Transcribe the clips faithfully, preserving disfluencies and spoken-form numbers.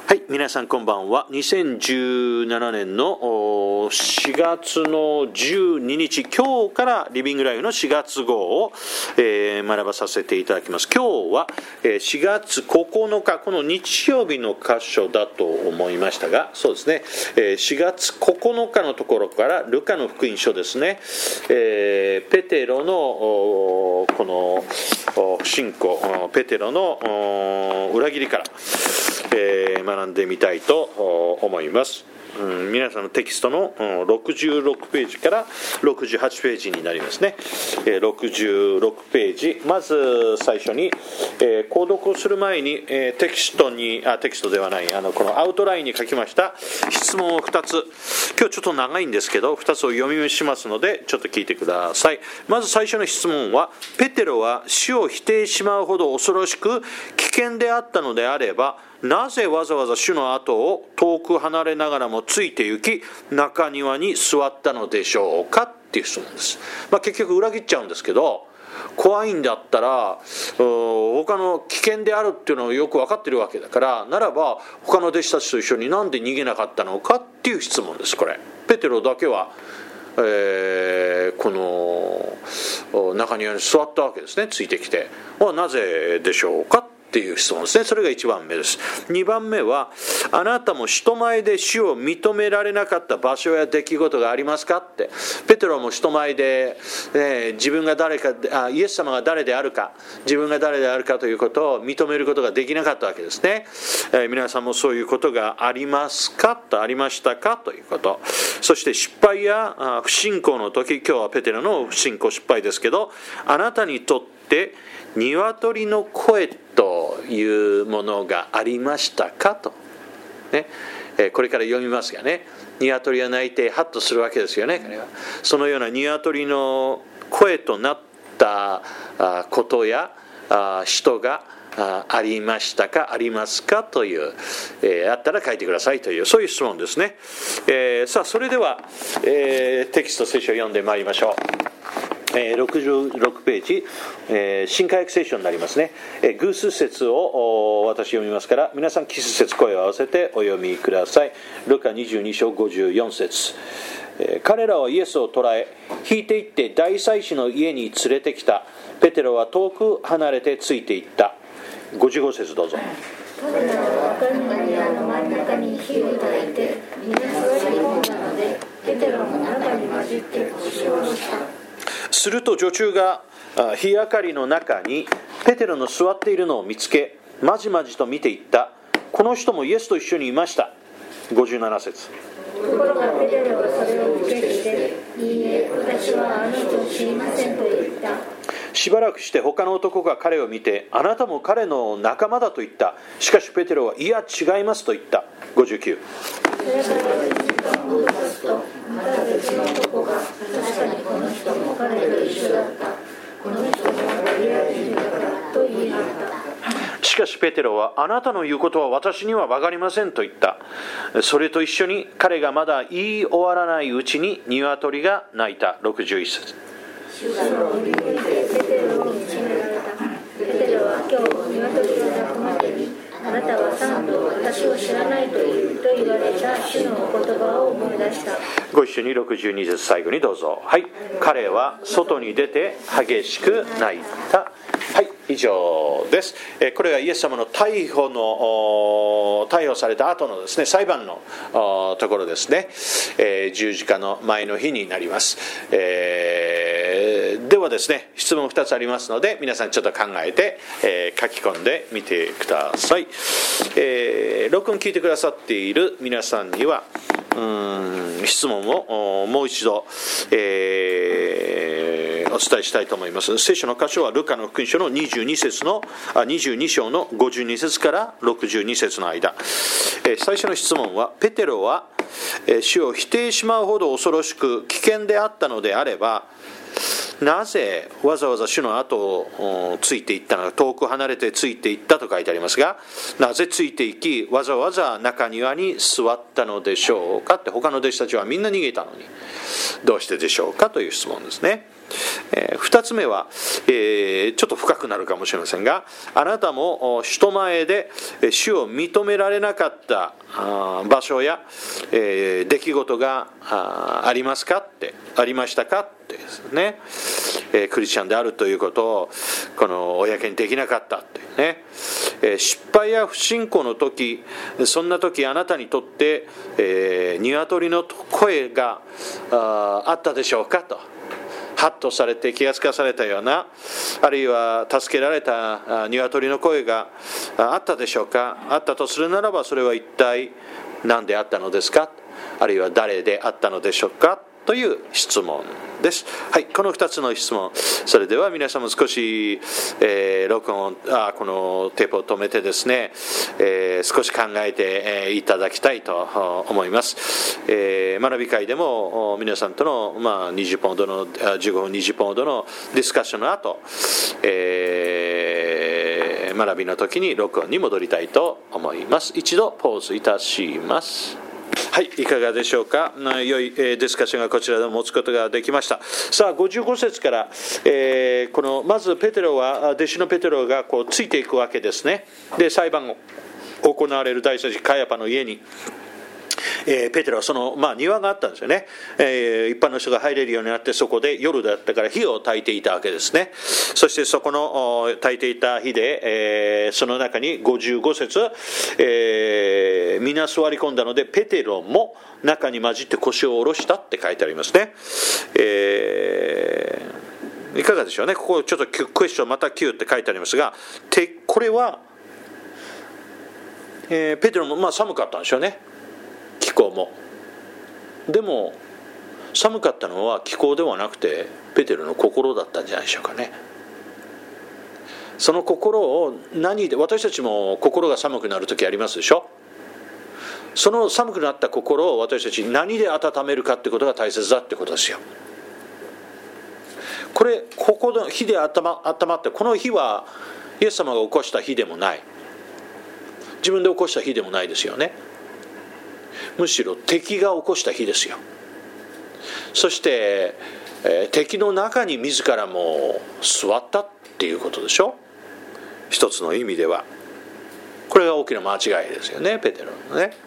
はい、皆さんこんばんは。にせんじゅうななねんのしがつのじゅうににち、今日からリビングライフのしがつ号を、えー、学ばさせていただきます。今日はしがつここのか、この日曜日の箇所だと思いましたが、そうですね、しがつここのかのところからルカの福音書ですね、えー、ペテロのこの不信仰、ペテロの裏切りから、えー、学んでみたいと思います。うん、皆さんのテキストのろくじゅうろくページからろくじゅうはちページになりますね。ろくじゅうろくページ、まず最初に、えー、購読をする前に、えー、テキストにあテキストではないあのこのアウトラインに書きました質問をふたつ、今日ちょっと長いんですけどふたつを読みしますのでちょっと聞いてください。まず最初の質問は、ペテロは死を否定しまうほど恐ろしく危険であったのであれば、なぜわざわざ主の後を遠く離れながらもついて行き中庭に座ったのでしょうかっていう質問です。まあ、結局裏切っちゃうんですけど、怖いんだったら他の危険であるっていうのをよく分かってるわけだから、ならば他の弟子たちと一緒になんで逃げなかったのかっていう質問です。これペテロだけは、えー、この中庭に座ったわけですね。ついてきて、なぜでしょうかっていう質問ですね。それがいちばんめです。にばんめは、あなたも人前で主を認められなかった場所や出来事がありますかって。ペテロも人前で、えー、自分が誰かあイエス様が誰であるか、自分が誰であるかということを認めることができなかったわけですね。えー、皆さんもそういうことがありますかと、ありましたかということ。そして失敗や不信仰の時、今日はペテロの不信仰失敗ですけど、あなたにとって鶏の声というものがありましたかと、ね、これから読みますがね、鶏は鳴いてハッとするわけですよね。彼はそのような鶏の声となったことや人がありましたか、ありますかという、えー、あったら書いてくださいという、そういう質問ですね。えー、さあそれでは、えー、テキスト聖書を読んでまいりましょう。ろくじゅうろくページ、えー、新海訳聖書になりますね。えー、偶数節を私読みますから、皆さん奇数節声を合わせてお読みください。ルカにじゅうに章ごじゅうよん節、えー、彼らはイエスを捕らえ引いて行って大祭司の家に連れてきた。ペテロは遠く離れてついていった。ごじゅうご節どうぞ。 彼らは赤い庭の真ん中に火を焚いて皆座り込んだので、ペテロも中に混じって腰を下ろした。 すると女中が火明かりの中にペテロの座っているのを見つけ、まじまじと見ていった。この人もイエスと一緒にいました。ごじゅうなな節。 ところがペテロはそれを受け入れ、いいえ、私はあの人を知りませんと言った。 しばらくして他の男が彼を見て、あなたも彼の仲間だと言った。しかしペテロは、いや違いますと言った。ごじゅうきゅう。 それから時間を経つと、また別の男が、確かにこの人も彼と一緒だった。この人もガリラ人だからと言い張った。 しかしペテロは、あなたの言うことは私には分かりませんと言った。それと一緒に彼がまだ言い終わらないうちに鶏が鳴いた。ろくじゅういち節。 主が乗り降りてペテロを見つめられた。ペテロは今日鶏が鳴くまでに、あなたは三度私を知らないと言うと言われた主のお言葉を思い出した。 ご一緒にろくじゅうに節最後にどうぞ。はい。彼は外に出て激しく泣いた。はい、以上です。これはイエス様の逮捕の逮捕された後のですね、裁判のところですね。えー、十字架の前の日になります。えー、ではですね、質問ふたつありますので皆さんちょっと考えて、えー、書き込んでみてください。えー、録音聞いてくださっている皆さんにはうーん質問をもう一度、えー、お伝えしたいと思います。聖書の箇所はルカの福音書のにじゅうに節のあにじゅうに章のごじゅうに節からろくじゅうに節の間、えー、最初の質問は、ペテロは、えー、主を否定しまうほど恐ろしく危険であったのであれば、なぜわざわざ主の後をついていったのか。遠く離れてついていったと書いてありますが、なぜついていきわざわざ中庭に座ったのでしょうかって。他の弟子たちはみんな逃げたのにどうしてでしょうかという質問ですね。 えー、ふたつめは、えー、ちょっと深くなるかもしれませんが、あなたも人前で主を認められなかった場所や、えー、出来事が あ, ありますかってありましたかってですね、えー、クリスチャンであるということをこの公にできなかったっていうね、えー、失敗や不信仰の時、そんな時あなたにとって、えー、鶏の声が あ, あったでしょうかと、ハッとされて気がつかされたような、あるいは助けられた鶏の声があったでしょうか。あったとするならば、それは一体何であったのですか、あるいは誰であったのでしょうかという質問です。はい、このふたつの質問。それでは皆さんも少し、えー、録音あこのテープを止めてですね、えー、少し考えて、えー、いただきたいと思います。えー、学び会でも皆さんとの、まあ、にじゅっぷんほどのじゅうごふんにじゅっぷんほどのディスカッションの後、えー、学びの時に録音に戻りたいと思います。一度ポーズいたします。はい、いかがでしょうか。良いディスカッションがこちらで持つことができました。さあ、ごじゅうご節から、えー、このまずペテロは弟子のペテロがこうついていくわけですね。で、裁判を行われる大祭司カヤパの家に、えー、ペテロはその、まあ、庭があったんですよね、えー、一般の人が入れるようになって、そこで夜だったから火を焚いていたわけですね。そしてそこの焚いていた火で、えー、その中にごじゅうご節、えー、皆座り込んだのでペテロも中に混じって腰を下ろしたって書いてありますね。えー、いかがでしょうね。ここちょっとクエスチョンまたきゅうって書いてありますが、これは、えー、ペテロもまあ寒かったんでしょうね、気候も。でも寒かったのは気候ではなくてペテロの心だったんじゃないでしょうかね。その心を何で、私たちも心が寒くなる時ありますでしょ。その寒くなった心を私たち何で温めるかってことが大切だってことですよ。これここの火で温まって、この火はイエス様が起こした火でもない、自分で起こした火でもないですよね。むしろ敵が起こした火ですよ。そして、えー、敵の中に自らも座ったっていうことでしょ。一つの意味ではこれが大きな間違いですよね、ペテロのね。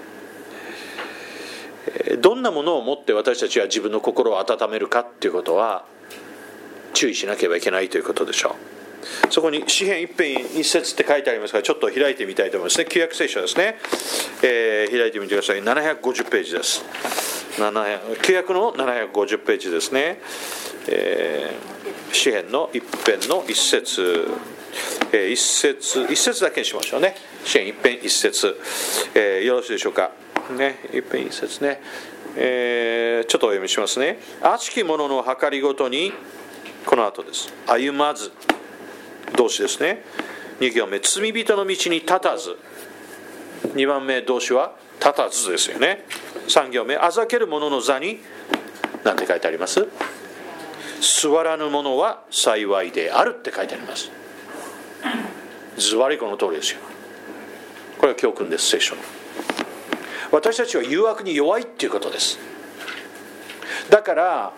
えー、どんなものを持って私たちは自分の心を温めるかっていうことは注意しなければいけないということでしょう。そこに詩編一編一節って書いてありますから、ちょっと開いてみたいと思いますね。旧約聖書ですね、えー、開いてみてください。ななひゃくごじゅうページです。旧約のななひゃくごじゅうページですね、えー、詩編の一編の一節、えー、一節一節だけにしましょうね。詩編一編一節、えー、よろしいでしょうかね。一編一節ね、えー、ちょっとお読みしますね。悪しき者の計りごとに、この後です、歩まず、動詞ですね。に行目、罪人の道に立たず。にばんめ、動詞は立たずですよね。さん行目、あざける者の座に何て書いてあります？座らぬ者は幸いであるって書いてあります。ズバリこの通りですよ。これは教訓です、聖書の。私たちは誘惑に弱いっていうことです。だから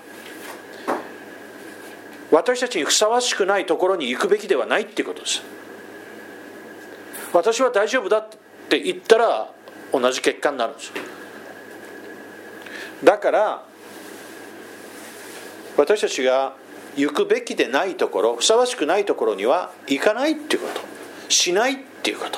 私たちにふさわしくないところに行くべきではないっていうことです。私は大丈夫だって言ったら同じ結果になるんですよ。だから私たちが行くべきでないところ、ふさわしくないところには行かないっていうこと、しないっていうこと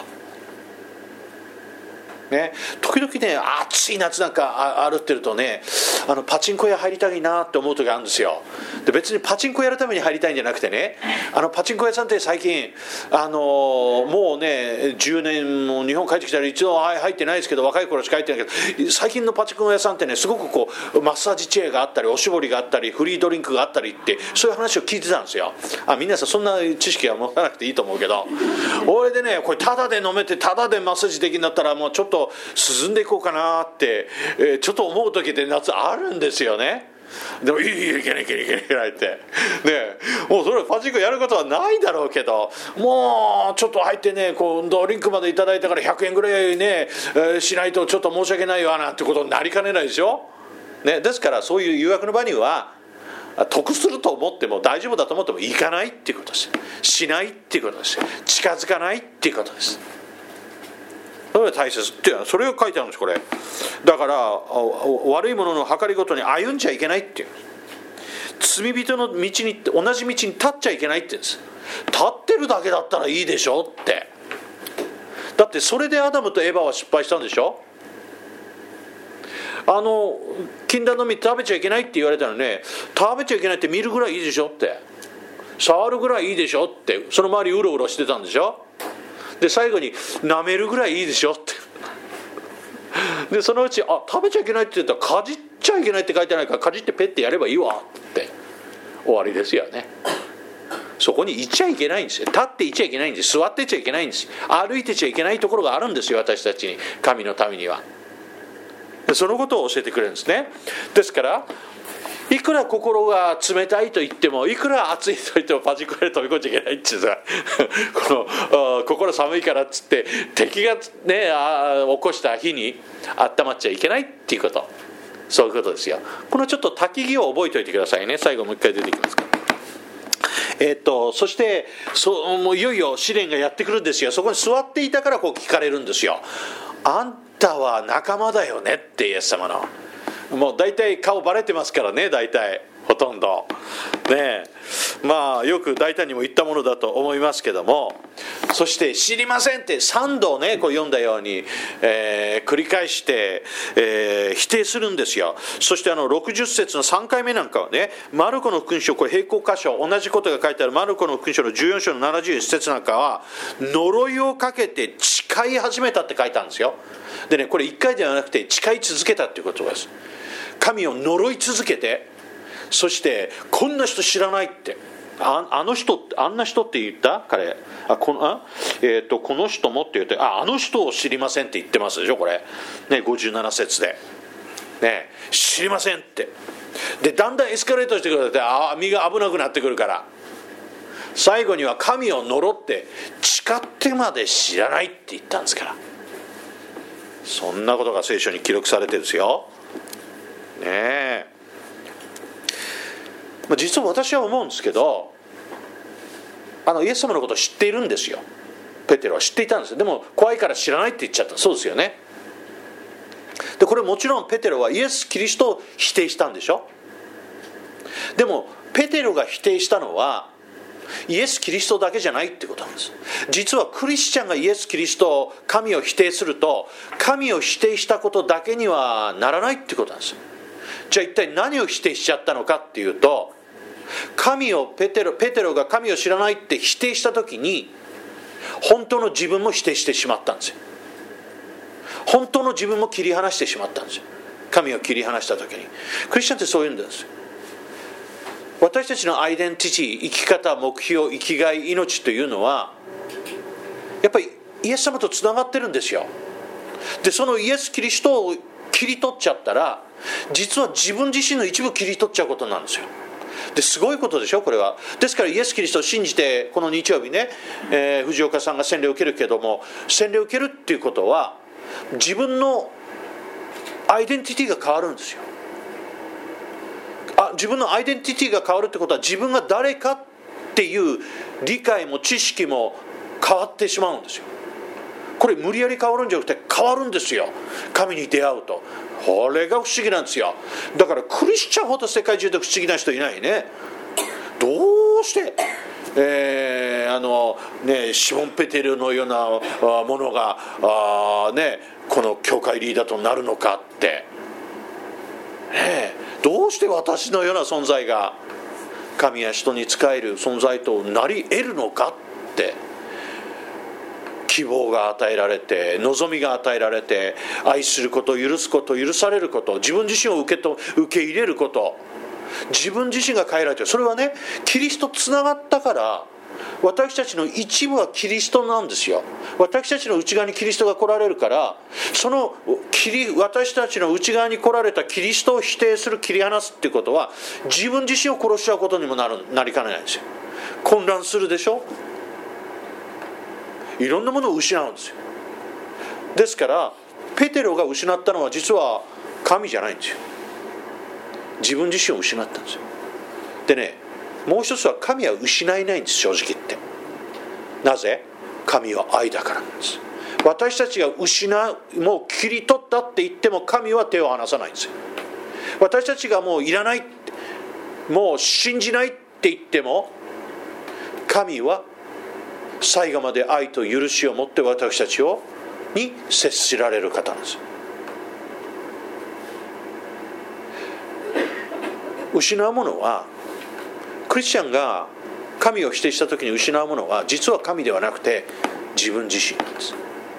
ね。時々ね、暑い夏なんか歩ってるとね、あのパチンコ屋入りたいなって思う時があるんですよ。で別にパチンコやるために入りたいんじゃなくてね、あのパチンコ屋さんって最近あのもうねじゅうねんも日本帰ってきたら一度入ってないですけど、若い頃しか入ってないけど、最近のパチンコ屋さんってね、すごくこうマッサージチェアがあったり、おしぼりがあったり、フリードリンクがあったりって、そういう話を聞いてたんですよ。あ、皆さんそんな知識は持たなくていいと思うけど、俺でね、これタダで飲めてタダでマッサージできるんだったら、もうちょっと涼んでいこうかなって、えー、ちょっと思う時って夏あるんですよね。でもいいいいいけないいけないいけないいけないってね、もうそれパチンコやることはないだろうけど、もうちょっと入ってね、こうドリンクまでいただいたからひゃくえんぐらいね、えー、しないとちょっと申し訳ないわなんてことになりかねないでしょ、ね、ですからそういう誘惑の場には得すると思っても大丈夫だと思っても行かないっていうことです。しないっていうことです。近づかないっていうことです。それが大切っていうのはそれが書いてあるんです。これだから悪いものの計りごとに歩んじゃいけないっていう、罪人の道に同じ道に立っちゃいけないって言うんです。立ってるだけだったらいいでしょって。だってそれでアダムとエヴァは失敗したんでしょ。あの禁断の実食べちゃいけないって言われたらね、食べちゃいけないって見るぐらいいいでしょって、触るぐらいいいでしょって、その周りうろうろしてたんでしょ。で最後に舐めるぐらいいいでしょってでそのうちあ食べちゃいけないって言ったらかじっちゃいけないって書いてないからかじってペッてやればいいわって終わりですよね。そこに行っちゃいけないんですよ。立って行っちゃいけないんです。座ってちゃいけないんです。歩いてちゃいけないところがあるんですよ、私たちに。神の民にはそのことを教えてくれるんですね。ですからいくら心が冷たいと言っても、いくら暑いと言ってもパチンコ屋で飛び込んじゃいけないっていうさこの心寒いからっつって敵がねあ起こした火に温まっちゃいけないっていうこと、そういうことですよ。このちょっと焚き木を覚えておいてくださいね。最後もう一回出てきますから。えー、っとそしてそもういよいよ試練がやってくるんですよ。そこに座っていたからこう聞かれるんですよ。あんたは仲間だよねってイエス様の。もう大体顔バレてますからね、大体ほとんどね。まあよく大胆にも言ったものだと思いますけども、そして知りませんってさんどねこう読んだように、えー、繰り返して、えー、否定するんですよ。そしてあのろくじゅっ節のさんかいめなんかはね、マルコの福音書、これ並行箇所同じことが書いてあるマルコの福音書のじゅうよん章のななじゅういち節なんかは呪いをかけて誓い始めたって書いてあるんですよ。でね、これいっかいではなくて誓い続けたっていうことです。神を呪い続けて、そしてこんな人知らないって、 あ, あの人あんな人って言った彼あこのあ、えー、とこの人もって言って、ああの人を知りませんって言ってますでしょこれ、ね、ごじゅうなな節で、ね、知りませんって。でだんだんエスカレートしてくるって、あ身が危なくなってくるから、最後には神を呪って誓ってまで知らないって言ったんですから。そんなことが聖書に記録されてるんですよねえ。まあ、実は私は思うんですけど、あのイエス様のことを知っているんですよ。ペテロは知っていたんですよ。でも怖いから知らないって言っちゃった。そうですよね。でこれもちろんペテロはイエス・キリストを否定したんでしょ。でもペテロが否定したのはイエス・キリストだけじゃないってことなんです。実はクリスチャンがイエス・キリスト、神を否定すると、神を否定したことだけにはならないってことなんです。じゃあ一体何を否定しちゃったのかっていうと、神をペテロ、ペテロが神を知らないって否定したときに、本当の自分も否定してしまったんですよ。本当の自分も切り離してしまったんですよ。神を切り離したときに。クリスチャンってそういうんですよ。私たちのアイデンティティ、生き方、目標、生きがい、命というのはやっぱりイエス様とつながってるんですよ。でそのイエス・キリストを切り取っちゃったら、実は自分自身の一部切り取っちゃうことなんですよ。ですごいことでしょこれは。ですからイエス・キリストを信じてこの日曜日ね、えー、藤岡さんが洗礼を受けるけども、洗礼を受けるっていうことは自分のアイデンティティが変わるんですよ。あ自分のアイデンティティが変わるってことは、自分が誰かっていう理解も知識も変わってしまうんですよ。これ無理やり変わるんじゃなくて変わるんですよ、神に出会うと。これが不思議なんですよ。だからクリスチャンほど世界中で不思議な人いないね。どうして、えー、あのねシモン・ペテルのようなものがあ、ね、この教会リーダーとなるのかって、ね、どうして私のような存在が神や人に仕える存在となり得るのかって、希望が与えられて、望みが与えられて、愛すること、許すこと、許されること、自分自身を受けと受け入れること、自分自身が変えられている。それはね、キリストつながったから、私たちの一部はキリストなんですよ。私たちの内側にキリストが来られるから、その私たちの内側に来られたキリストを否定する、切り離すっていうことは、自分自身を殺しちゃうことにもなる、なりかねないんですよ。混乱するでしょ。いろんなものを失うんですよ。ですからペテロが失ったのは実は神じゃないんですよ。自分自身を失ったんですよ。 でね、もう一つは神は失いないんです、正直言って。なぜ？神は愛だからなんです。私たちが失う、もう切り取ったって言っても神は手を離さないんですよ。私たちがもういらない、もう信じないって言っても、神は最後まで愛と許しを持って私たちをに接しられる方なんです。失うものは、クリスチャンが神を否定した時に失うものは、実は神ではなくて自分自身なんです。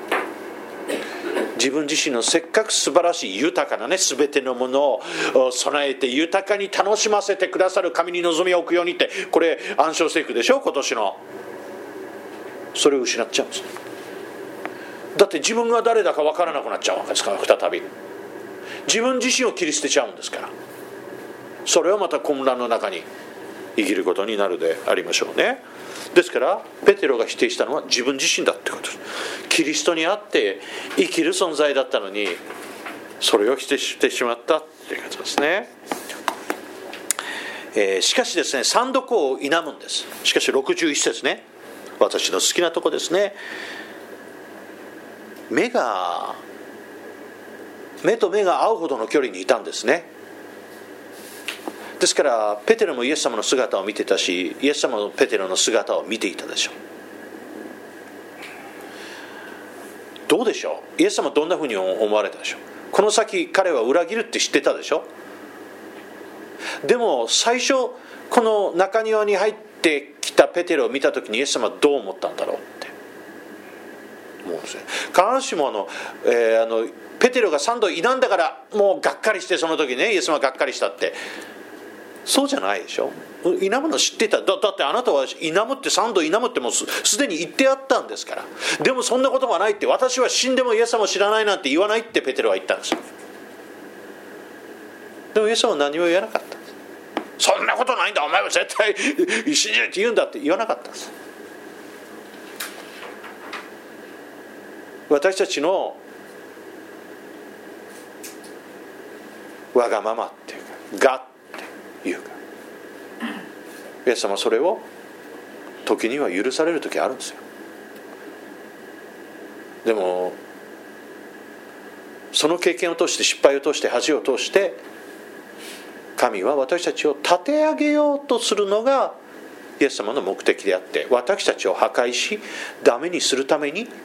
自分自身のせっかく素晴らしい豊かなね、全てのものを備えて豊かに楽しませてくださる神に望みを置くようにって、これ暗唱していくでしょ、今年の。それを失っちゃうんです。だって自分が誰だか分からなくなっちゃうわけですから、再び自分自身を切り捨てちゃうんですから、それはまた混乱の中に生きることになるでありましょうね。ですからペテロが否定したのは自分自身だってことです。キリストにあって生きる存在だったのに、それを否定してしまったっていうことですね。えー、しかしですね、三度こう否むんです。しかしろくじゅういち節ね、私の好きなとこですね。目が目と目が合うほどの距離にいたんですね。ですからペテロもイエス様の姿を見てたし、イエス様もペテロの姿を見ていたでしょう。どうでしょう、イエス様はどんなふうに思われたでしょう。この先彼は裏切るって知ってたでしょ。でも最初この中庭に入ってきたペテロを見た時にイエス様はどう思ったんだろうって思うんですね。必ずしもあの、えー、あのペテロがさんど否んだからもうがっかりして、その時ねイエス様はがっかりしたって、そうじゃないでしょ。否むの知ってた。 だ, だってあなたは否むってさんど否むってもう す, すでに言ってあったんですから。でもそんなことがないって、私は死んでもイエス様を知らないなんて言わないってペテロは言ったんですよ。でもイエス様は何も言わなかったんです。そんなことないんだ、お前は絶対信じるって言うんだって言わなかったんです。私たちのわがままっていうか、がっていうか、イエス様はそれを時には許される時あるんですよ。でもその経験を通して、失敗を通して、恥を通して、神は私たちを立て上げようとするのがイエス様の目的であって、私たちを破壊しダメにするためにイ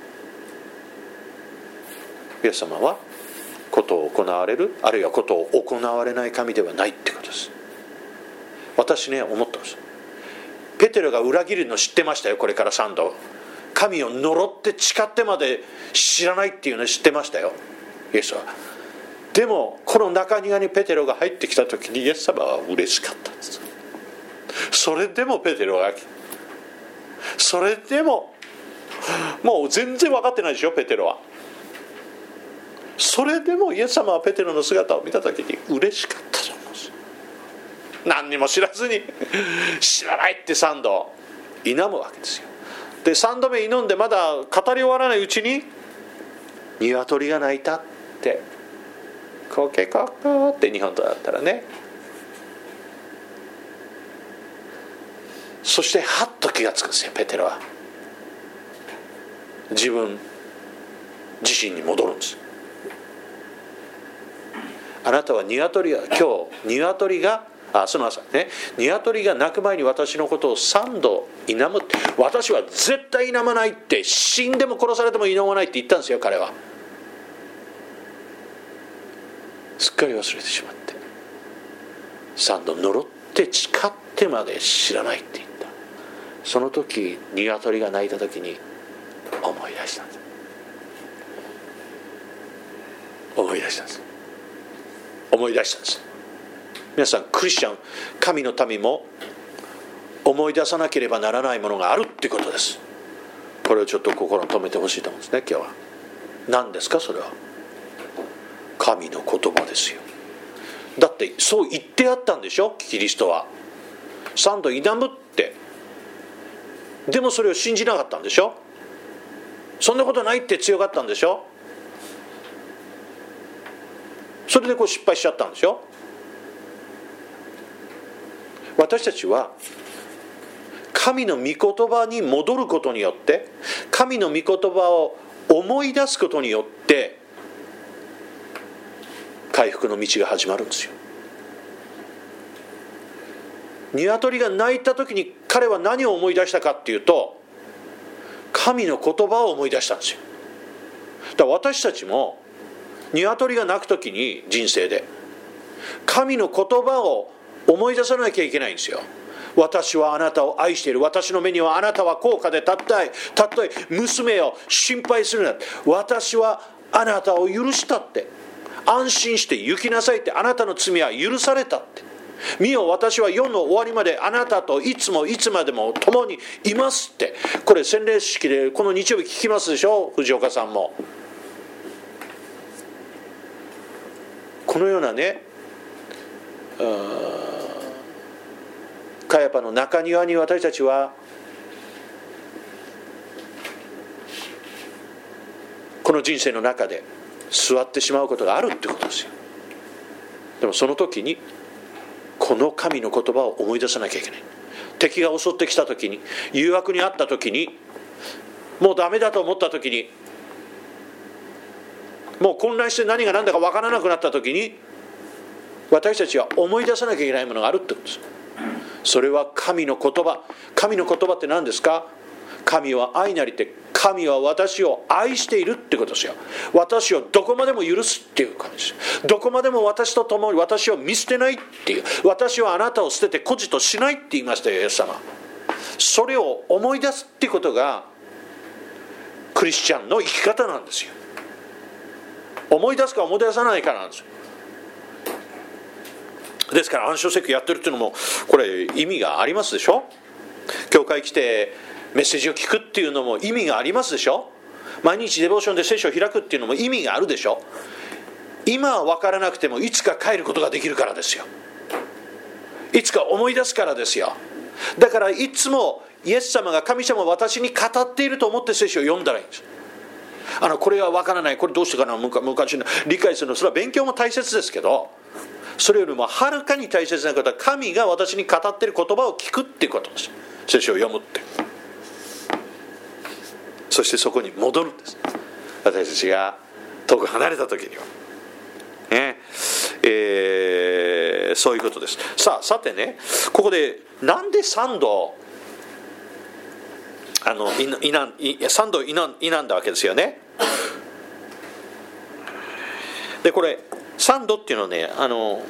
エス様はことを行われる、あるいはことを行われない神ではないってことです。私ね、思ったんです。ペテロが裏切るの知ってましたよ。これからさんど神を呪って誓ってまで知らないっていうの知ってましたよ、イエスは。でもこの中庭にペテロが入ってきた時にイエス様は嬉しかったんです。それでもペテロがそれでももう全然分かってないでしょ、ペテロは。それでもイエス様はペテロの姿を見た時に嬉しかったと思うんです。何にも知らずに知らないってさんど否むわけですよ。でさんどめ祈んでまだ語り終わらないうちに鶏が鳴いたって、コケココって日本語だったらね、そしてはっと気がつくんですよ、ペテロは。自分自身に戻るんです。あなたは鶏が今日鶏があその朝ね、鶏が鳴く前に私のことをさんど否むって、私は絶対否まないって、死んでも殺されても否まないって言ったんですよ、彼は。すっかり忘れてしまって、さんど呪って誓ってまで知らないって言った。その時鶏が鳴いた時に思い出したんです。思い出したんです思い出したんです。皆さん、クリスチャン、神の民も思い出さなければならないものがあるってことです。これをちょっと心に留めてほしいと思うんですね、今日は。何ですかそれは。神の言葉ですよ。だってそう言ってあったんでしょ、キリストは。さんど否むって。でもそれを信じなかったんでしょ。そんなことないって強かったんでしょ。それでこう失敗しちゃったんでしょ。 私たちは神の御言葉に戻ることによって、神の御言葉を思い出すことによって回復の道が始まるんですよ。鶏が鳴いた時に彼は何を思い出したかっていうと、神の言葉を思い出したんですよ。だから私たちも鶏が鳴く時に人生で神の言葉を思い出さなきゃいけないんですよ。私はあなたを愛している。私の目にはあなたは高価でたったい。たとえ娘を心配するな。私はあなたを許したって。安心して行きなさいって。あなたの罪は許されたって。見よ、私は世の終わりまであなたといつもいつまでも共にいますって。これ洗礼式でこの日曜日聞きますでしょ、藤岡さんも。このようなね、カヤパの中庭に私たちはこの人生の中で座ってしまうことがあるってことですよ。でもその時にこの神の言葉を思い出さなきゃいけない。敵が襲ってきた時に、誘惑にあった時に、もうダメだと思った時に、もう混乱して何が何だか分からなくなった時に、私たちは思い出さなきゃいけないものがあるってことです。それは神の言葉。神の言葉って何ですか？神は愛なりて、神は私を愛しているってことですよ。私をどこまでも許すっていう感じです。どこまでも私と共に私を見捨てないっていう。私はあなたを捨てて孤児としないって言いましたよ、イエス様。それを思い出すっていうことがクリスチャンの生き方なんですよ。思い出すか思い出さないかなんですよ。ですから暗唱聖句やってるっていうのもこれ意味がありますでしょ。教会来てメッセージを聞くっていうのも意味がありますでしょ。毎日デボーションで聖書を開くっていうのも意味があるでしょ。今は分からなくてもいつか帰ることができるからですよ。いつか思い出すからですよ。だからいつもイエス様が、神様は私に語っていると思って聖書を読んだらいいんです。あのこれは分からない、これどうしてかな、昔の理解するの、それは勉強も大切ですけど、それよりもはるかに大切なことは神が私に語っている言葉を聞くっていうことです。聖書を読むって、そしてそこに戻るんです。私たちが遠く離れた時にはね、えー、そういうことです。さあ、さてね、ここでなんで三度あのいな三度否んだわけですよね。でこれ三度っていうのはね、あの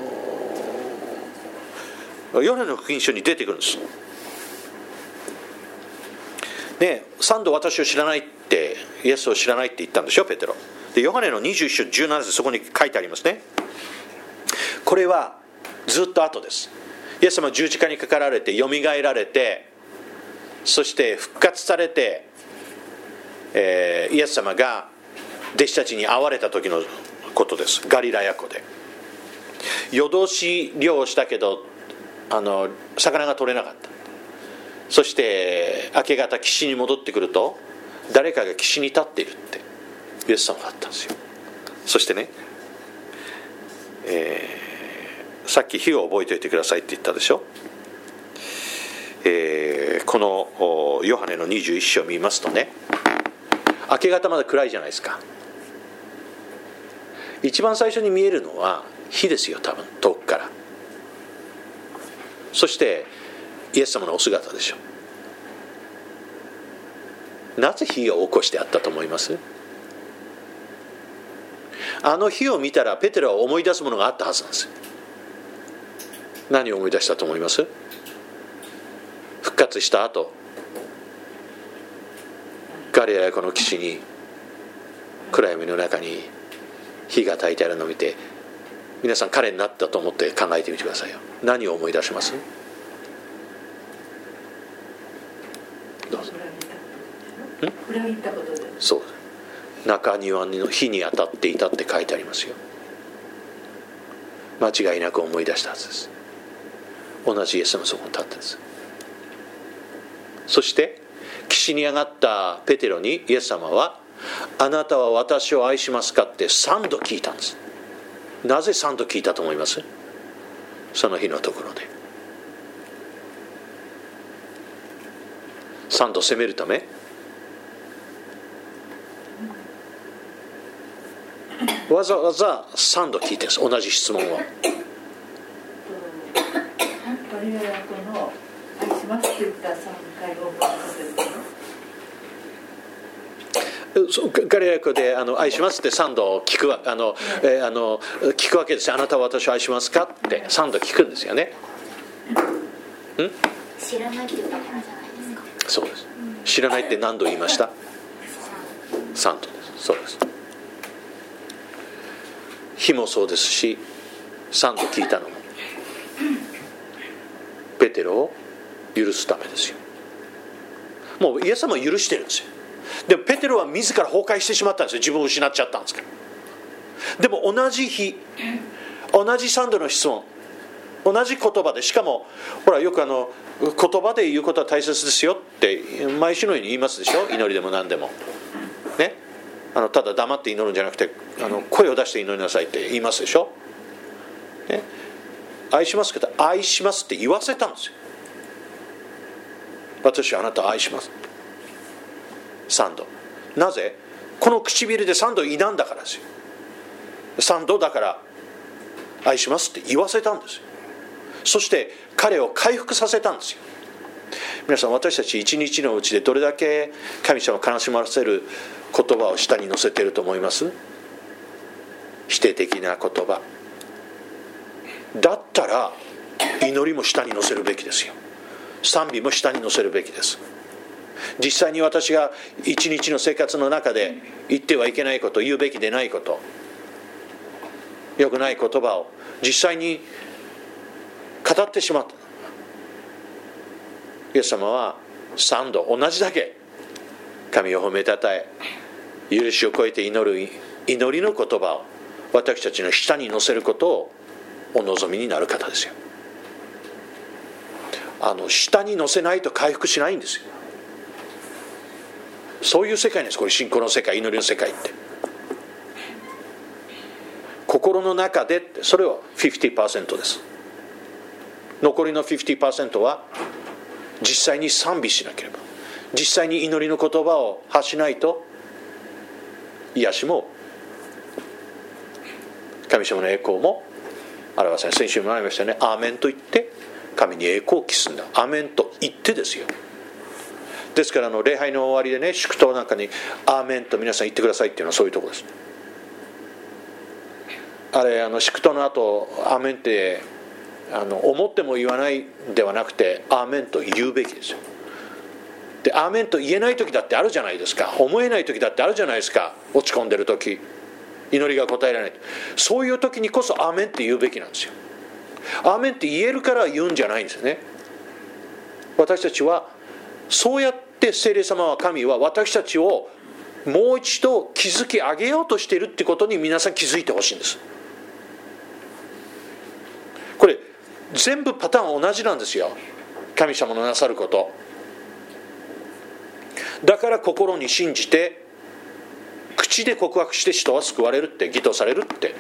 ヨハネの福音書に出てくるんですね。三度私を知らないって、イエスを知らないって言ったんでしょ、ペテロ。でヨハネのにじゅういっ章じゅうなな節、そこに書いてありますね。これはずっと後です。イエス様は十字架にかかられて、よみがえられて、そして復活されて、えー、イエス様が弟子たちに会われた時のことです。ガリラヤ湖で夜通し漁をしたけど、あの魚が取れなかった。そして明け方岸に戻ってくると、誰かが岸に立っているってイエス様だったんですよ。そしてね、えー、さっき火を覚えておいてくださいって言ったでしょ。えー、このヨハネのにじゅういっ章を見ますとね、明け方まで暗いじゃないですか。一番最初に見えるのは火ですよ、多分遠くから。そしてイエス様のお姿でしょう。なぜ火を起こしてあったと思います？あの火を見たらペテロは思い出すものがあったはずなんですよ。何を思い出したと思います？復活した後、ガリラヤ湖の岸に暗闇の中に火が焚いてあるのを見て、皆さん彼になったと思って考えてみてくださいよ。何を思い出します？どうぞ。裏切ったことで。そう。中庭の火に当たっていたって書いてありますよ。間違いなく思い出したはずです。同じイエス様そこに立ってるんです。そして岸に上がったペテロにイエス様は、あなたは私を愛しますかって三度聞いたんです。なぜ三度聞いたと思います？その日のところで三度責めるため？わざわざ三度聞いてるんです、同じ質問を。 ガリラヤコの愛しますって言ったさんかいをさせるの？ ガリラヤコであの愛しますって三度聞くあの、えー、あの聞くわけですよ。あなたは私を愛しますかって三度聞くんですよね。ん？ 知らないって言ったからじゃないですか。 そうです。知らないって何度言いました？三度です。そうです。火もそうですし、三度聞いたのもペテロを許すためですよ。もうイエス様を許してるんですよ。でもペテロは自ら崩壊してしまったんですよ。自分を失っちゃったんですから。でも同じ日、同じ三度の質問、同じ言葉で、しかもほらよくあの言葉で言うことは大切ですよって毎週のように言いますでしょ。祈りでも何でもね、あのただ黙って祈るんじゃなくて、あの声を出して祈りなさいって言いますでしょ、ね、愛しますけど愛しますって言わせたんですよ。私はあなたを愛します三度。なぜ？この唇で三度否んだからですよ。三度だから愛しますって言わせたんですよ。そして彼を回復させたんですよ。皆さん、私たち一日のうちでどれだけ神様を悲しませる言葉を下に乗せていると思います？否定的な言葉だったら祈りも下に乗せるべきですよ。賛美も下に乗せるべきです。実際に私が一日の生活の中で言ってはいけないこと、言うべきでないこと、良くない言葉を実際に語ってしまった。イエス様は三度同じだけ神を褒めたたえ、許しを超えて祈る祈りの言葉を私たちの下に乗せることをお望みになる方ですよ。あの下に乗せないと回復しないんですよ。そういう世界です。これ信仰の世界、祈りの世界って。心の中でって、それは ごじゅっパーセント です。残りの ごじゅっパーセント は実際に賛美しなければ、実際に祈りの言葉を発しないと、癒しも神様の栄光も表せない。先週もありましたね。アーメンと言って神に栄光を期すんだ。アーメンと言ってですよ。ですからあの礼拝の終わりでね、祝祷なんかにアーメンと皆さん言ってくださいっていうのはそういうところです。あれあの祝祷の後アーメンってあの思っても言わないではなくてアーメンと言うべきですよ。でアーメンと言えない時だってあるじゃないですか。思えない時だってあるじゃないですか。落ち込んでる時、祈りが答えられない、そういう時にこそアーメンって言うべきなんですよ。アーメンって言えるから言うんじゃないんですよね。私たちはそうやって聖霊様は、神は私たちをもう一度築き上げようとしているってことに皆さん気づいてほしいんです。これ全部パターン同じなんですよ。神様のなさること。だから心に信じて口で告白して人は救われるって、義とされるって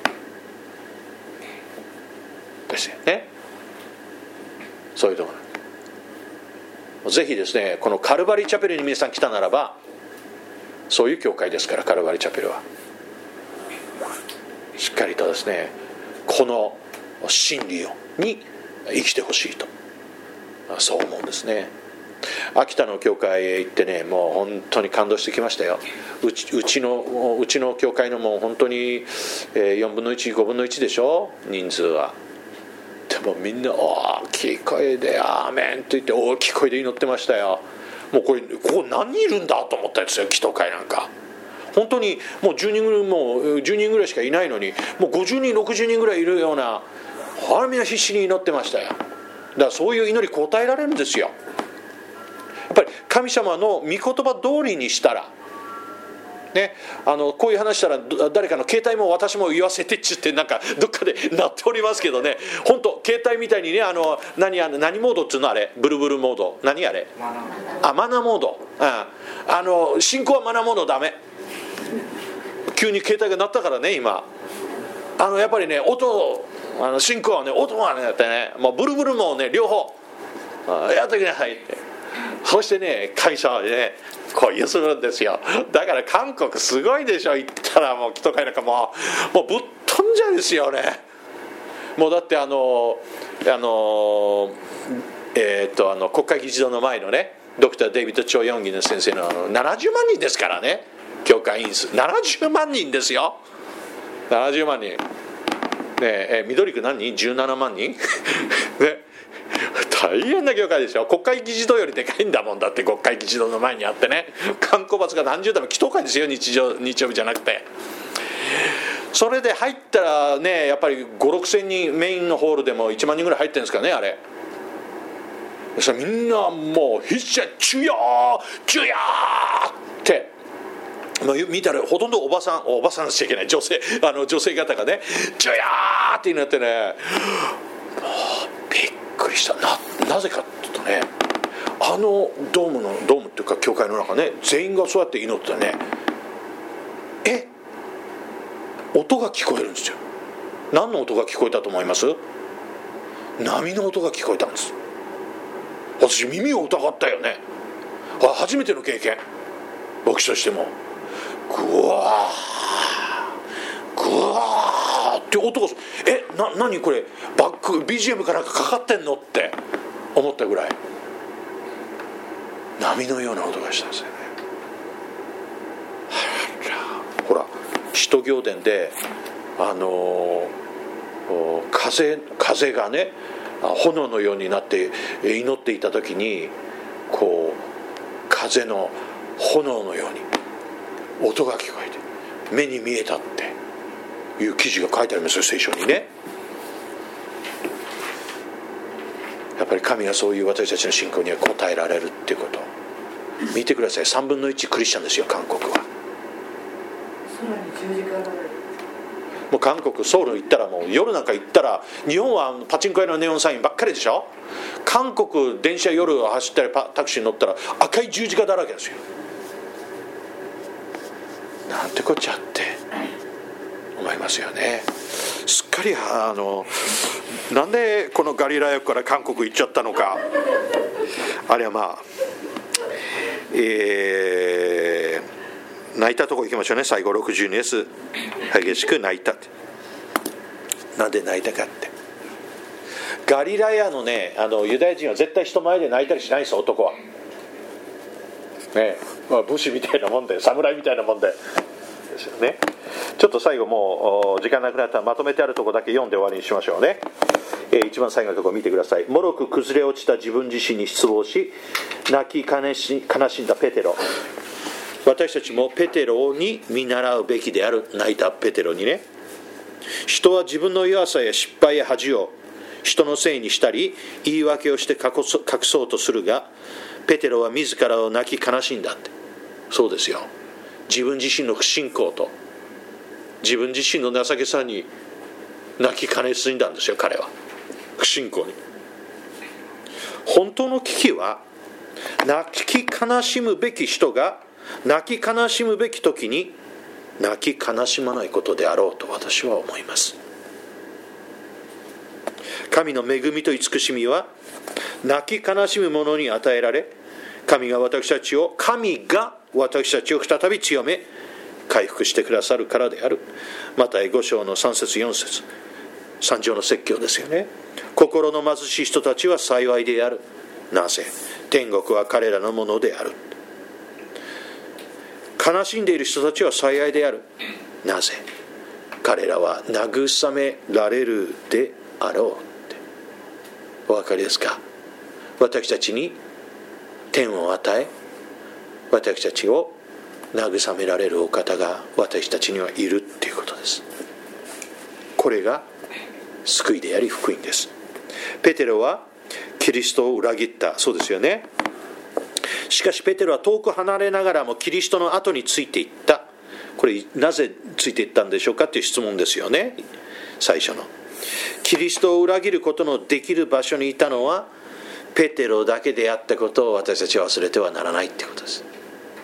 ですよね。そういうところ。ぜひですね、このカルバリーチャペルに皆さん来たならば、そういう教会ですから、カルバリーチャペルはしっかりとですね、この真理をに生きてほしいと、そう思うんですね。秋田の教会へ行ってね、もう本当に感動してきましたよ。うち、うちのうちの教会のもう本当によんぶんのいち、ごぶんのいちでしょ、人数は。でもみんな大きい声でアーメンと言って大きい声で祈ってましたよ。もうこれここ何人いるんだと思ったんですよ。祈祷会なんか本当にもうじゅうにんぐらい、もうじゅうにんぐらいしかいないのに、もうごじゅうにんろくじゅうにんぐらいいるような、あれみんな必死に祈ってましたよ。だからそういう祈り応えられるんですよ。やっぱり神様の御言葉通りにしたらね、あのこういう話したら誰かの携帯も私も言わせてっちゅってなんかどっかでなっておりますけどね、本当携帯みたいにね、あの 何, 何モードっていうのあれ、ブルブルモード、何あれ、あマナモード、うん、あの信仰はマナモードダメ。急に携帯が鳴ったからね、今あのやっぱりね、音、あの信仰はね、音がねってね、もうブルブルもね両方やってくださいって。 そしてね、神様はねこうゆするんですよ。だから韓国すごいでしょ。行ったらもう人会なんかもうもうぶっ飛んじゃうんですよね。もうだってあのあのえー、っとあの国会議事堂の前のねドクターデイビッド・チョ・ヨンギの先生のあのななじゅうまんにんですからね、教会員数ななじゅうまんにんですよ。ななじゅうまんにんねえ、緑区何人 ?じゅうななまんにんね、大変な教会でしょ。国会議事堂よりでかいんだもん。だって国会議事堂の前にあってね、観光バスが何十台も祈祷会ですよ、日曜日じゃなくて。それで入ったらね、やっぱりごろくせんにん、メインのホールでもいちまんにんぐらい入ってるんですかね、あれ。それみんなもう必死でチュヤーチュヤーって見たらほとんどおばさんおばさんしちゃいけない女性あの女性方がねチュヤーってなってね、もうびっくりした。 な, なぜかっていうとね、あのドームのドームっていうか教会の中ね、全員がそうやって祈ってね、え音が聞こえるんですよ。何の音が聞こえたと思います？波の音が聞こえたんです。私耳を疑ったよね。あ、初めての経験、牧師としても。グワーグワーって音が、えな何これバック ビージーエム かなんかかかってんのって思ったぐらい波のような音がしたんですよね。ほら使徒行伝であのー、風風がね炎のようになって祈っていた時に、こう風の炎のように音が聞こえて目に見えたっていう記事が書いてありますよ、聖書にね。やっぱり神がそういう私たちの信仰には応えられるっていうこと。見てください、さんぶんのいちクリスチャンですよ、韓国は。 空に十字架がある。 もう韓国ソウル行ったら、もう夜なんか行ったら、日本はパチンコ屋のネオンサインばっかりでしょ。韓国電車夜走ったりタクシー乗ったら赤い十字架だらけですよ。なんてこっちゃって思いますよね。すっかりあのなんでこのガリラヤから韓国行っちゃったのか。あれはまあえー泣いたとこ行きましょうね。最後ろくじゅうにです。激しく泣いたって。なんで泣いたかって、ガリラヤのね、あのユダヤ人は絶対人前で泣いたりしないんですよ、男はね。まあ、武士みたいなもんで、侍みたいなもんでですよね。ちょっと最後もう時間なくなったらまとめてあるとこだけ読んで終わりにしましょうね。えー、一番最後のところ見てください。もろく崩れ落ちた自分自身に失望し泣き悲しんだペテロ。私たちもペテロに見習うべきである。泣いたペテロにね。人は自分の弱さや失敗や恥を人のせいにしたり言い訳をして隠そうとするが、ペテロは自らを泣き悲しんだって。そうですよ、自分自身の不信仰と自分自身の情けさに泣き悲しんだんですよ、彼は。不信仰に。本当の危機は泣き悲しむべき人が泣き悲しむべき時に泣き悲しまないことであろうと私は思います。神の恵みと慈しみは泣き悲しむ者に与えられ、神が私たちを神が私たちを再び強め回復してくださるからである。マタイご章のさん節よん節、三条の説教ですよね。心の貧しい人たちは幸いである。なぜ？天国は彼らのものである。悲しんでいる人たちは幸いである。なぜ？彼らは慰められるであろうって。お分かりですか？私たちに天を与え、私たちを慰められるお方が私たちにはいるっていうことです。これが救いであり福音です。ペテロはキリストを裏切った。そうですよね。しかしペテロは遠く離れながらもキリストの後についていった。これなぜついていったんでしょうかという質問ですよね。最初のキリストを裏切ることのできる場所にいたのはペテロだけであったことを私たちは忘れてはならないってことです。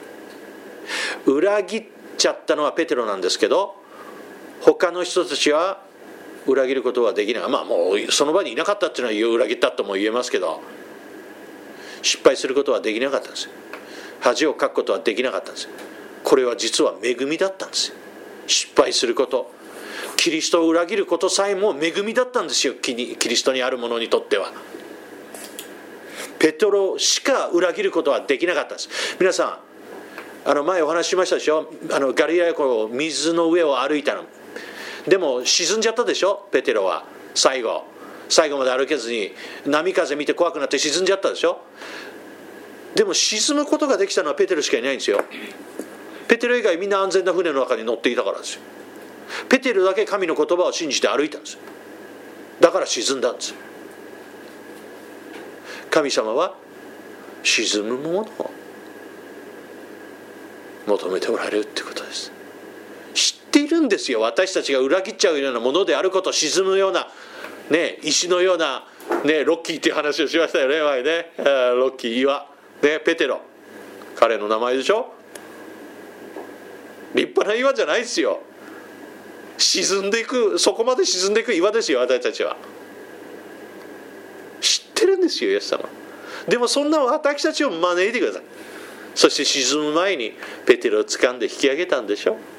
裏切っちゃったのはペテロなんですけど、他の人たちは裏切ることはできない。まあもうその場にいなかったっていうのは裏切ったとも言えますけど、 失敗することはできなかったんですよ。恥をかくことはできなかったんですよ。これは実は恵みだったんですよ。失敗すること、キリストを裏切ることさえも恵みだったんですよ。キリストにある者にとっては。ペテロしか裏切ることはできなかったんです。皆さん、あの前お話ししましたでしょ。あのガリラヤ湖、水の上を歩いたの。でも沈んじゃったでしょ、ペテロは。最後最後まで歩けずに波風見て怖くなって沈んじゃったでしょ。でも沈むことができたのはペテロしかいないんですよ。ペテロ以外みんな安全な船の中に乗っていたからですよ。ペテロだけ神の言葉を信じて歩いたんですよ。だから沈んだんですよ。神様は沈むものを求めておられるってことです。知っているんですよ。私たちが裏切っちゃうようなものであること、沈むような、ね、石のような、ね、ロッキーっていう話をしましたよね、前ね。ロッキー、岩、ね、ペテロ、彼の名前でしょ。立派な岩じゃないですよ。沈んでいく、そこまで沈んでいく岩ですよ、私たちは。知ってるんですよ、イエス様。でもそんな私たちを招いてください。そして沈む前にペテロを掴んで引き上げたんでしょ。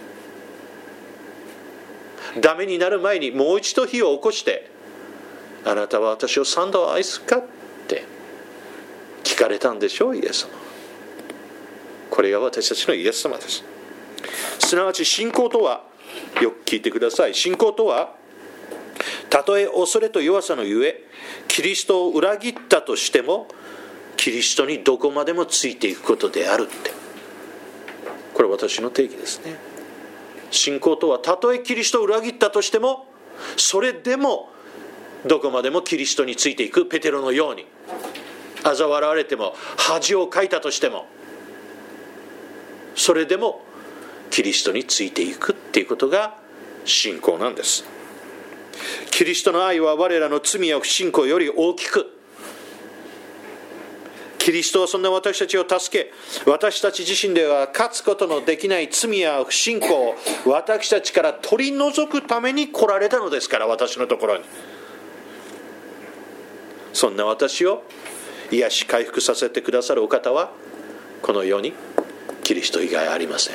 ダメになる前にもう一度火を起こして、あなたは私を三度愛すかって聞かれたんでしょう、イエス様。これが私たちのイエス様です。すなわち信仰とは、よく聞いてください。信仰とは、たとえ恐れと弱さのゆえキリストを裏切ったとしても、キリストにどこまでもついていくことであるって。これ私の定義ですね。信仰とは、たとえキリストを裏切ったとしても、それでもどこまでもキリストについていく。ペテロのように嘲笑われても、恥をかいたとしても、それでもキリストについていくっていうことが信仰なんです。キリストの愛は我らの罪や不信仰より大きく、キリストはそんな私たちを助け、私たち自身では勝つことのできない罪や不信仰を私たちから取り除くために来られたのですから、私のところに。そんな私を癒し回復させてくださるお方は、この世にキリスト以外ありません。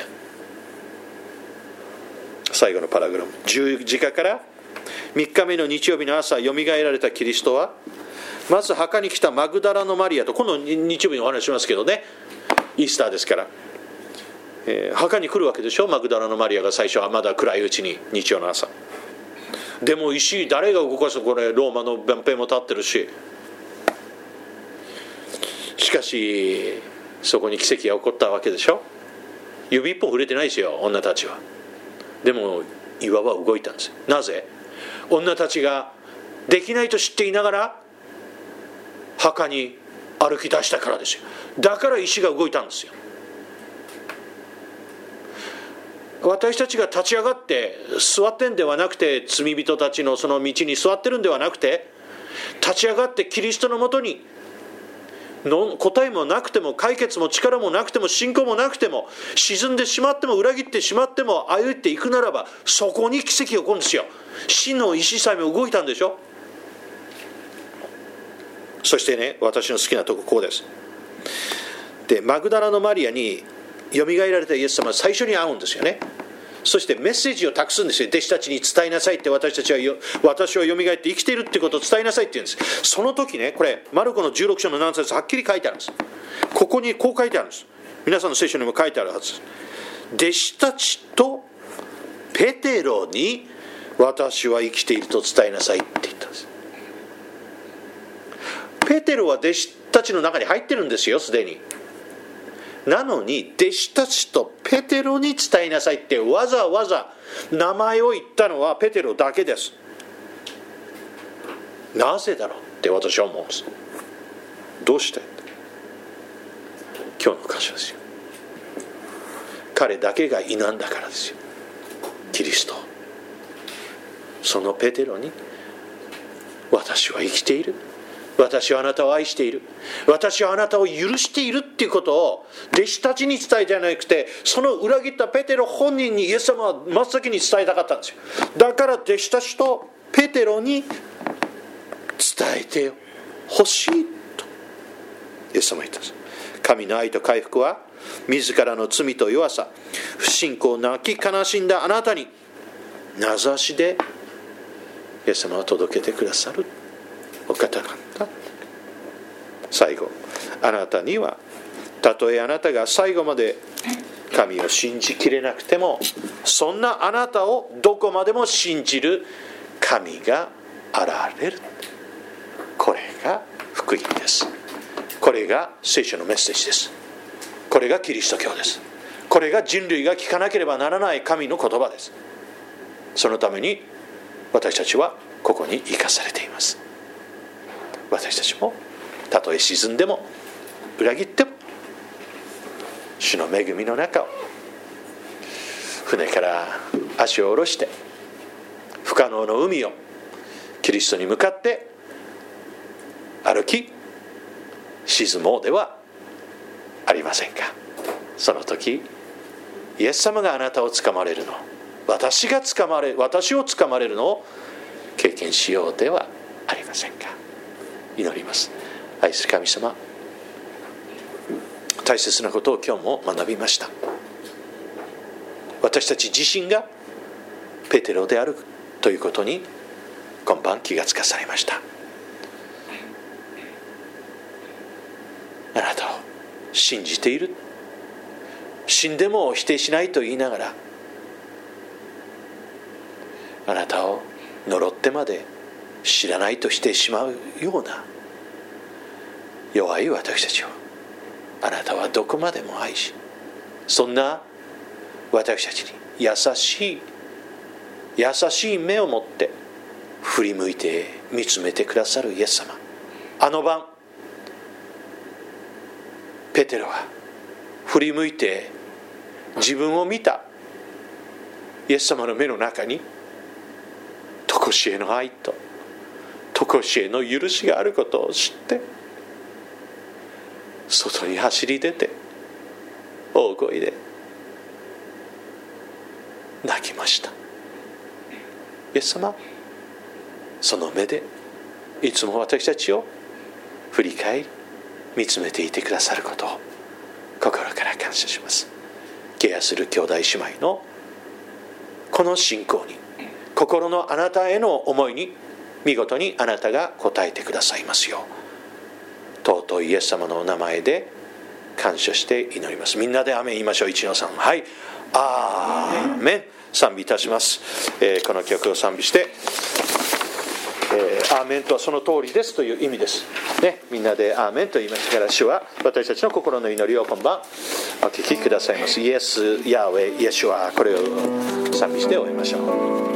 最後のパラグラム、十字架からみっかめの日曜日の朝よみがえられたキリストは、まず墓に来たマグダラのマリアと、今度日曜日にお話ししますけどね、イースターですから、えー、墓に来るわけでしょ。マグダラのマリアが最初はまだ暗いうちに、日曜の朝。でも石誰が動かすの、これローマの万兵も立ってるし。しかしそこに奇跡が起こったわけでしょ。指一本触れてないですよ、女たちは。でも岩は動いたんです。なぜ？女たちができないと知っていながら墓に歩き出したからですよ。だから石が動いたんですよ。私たちが立ち上がって座ってんではなくて、罪人たちのその道に座ってるんではなくて、立ち上がってキリストのもとに、の答えもなくても解決も力もなくても信仰もなくても、沈んでしまっても裏切ってしまっても歩いていくならば、そこに奇跡が起こるんですよ。死の石さえも動いたんでしょ。そしてね、私の好きなとここうです。で、マグダラのマリアによみがえられたイエス様は最初に会うんですよね。そしてメッセージを託すんですよ。弟子たちに伝えなさいって、私たちはよ私はよみがえって生きているってことを伝えなさいって言うんです。その時ね、これマルコのじゅうろく章のなな節はっきり書いてあるんです。ここにこう書いてあるんです。皆さんの聖書にも書いてあるはずです。弟子たちとペテロに私は生きていると伝えなさいって言ったんです。ペテロは弟子たちの中に入ってるんですよ、すでに。なのに弟子たちとペテロに伝えなさいってわざわざ名前を言ったのはペテロだけです。なぜだろうって私は思うんです。どうして？今日の箇所ですよ。彼だけが否んだからですよ。キリスト、そのペテロに私は生きている、私はあなたを愛している、私はあなたを許しているっていうことを弟子たちに伝えてなくて、その裏切ったペテロ本人にイエス様は真っ先に伝えたかったんですよ。だから弟子たちとペテロに伝えてほしいとイエス様言ったんです。神の愛と回復は自らの罪と弱さ、不信仰、泣き悲しんだあなたに名指しでイエス様を届けてくださるお方なんだ。最後、あなたにはたとえあなたが最後まで神を信じきれなくても、そんなあなたをどこまでも信じる神が現れる。これが福音です。これが聖書のメッセージです。これがキリスト教です。これが人類が聞かなければならない神の言葉です。そのために私たちはここに生かされています。私たちもたとえ沈んでも裏切っても、主の恵みの中を船から足を下ろして不可能の海をキリストに向かって歩き沈もうではありませんか。その時イエス様があなたをつかまれるの、私がつかまれ私をつかまれるのを経験しようではありませんか。祈ります。愛する神様、大切なことを今日も学びました。私たち自身がペテロであるということに今晩気がつかされました。あなたを信じている、死んでも否定しないと言いながら、あなたを呪ってまで知らないとしてしまうような弱い私たちをあなたはどこまでも愛し、そんな私たちに優しい優しい目を持って振り向いて見つめてくださるイエス様。あの晩ペテロは振り向いて自分を見たイエス様の目の中に常しえの愛と常しえの許しがあることを知って、外に走り出て大声で泣きました。イエス様、その目でいつも私たちを振り返り見つめていてくださることを心から感謝します。ケアする兄弟姉妹のこの信仰に、心のあなたへの思いに見事にあなたが応えてくださいますよう、尊いイエス様のお名前で感謝して祈ります。みんなでアーメン言いましょう。一のさん、はい、アーメン。賛美いたします。えー、この曲を賛美して、えー、アーメンとはその通りですという意味です、ね、みんなでアーメンと言いましたから、主は私たちの心の祈りを今晩お聞きくださいます。イエス、ヤーウェイ、イエシュア、これを賛美して終えましょう。